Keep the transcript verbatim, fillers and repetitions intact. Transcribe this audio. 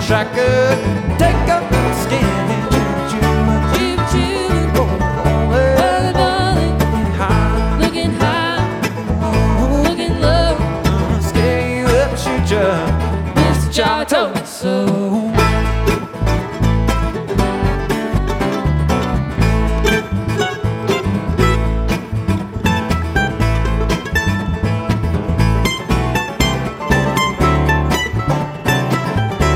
tracker. Take up the skin and choo choo, choo choo. Oh, well, darling, looking high, looking high, looking low. Gonna scare you up, shoot ya. Mister Charlie told me so.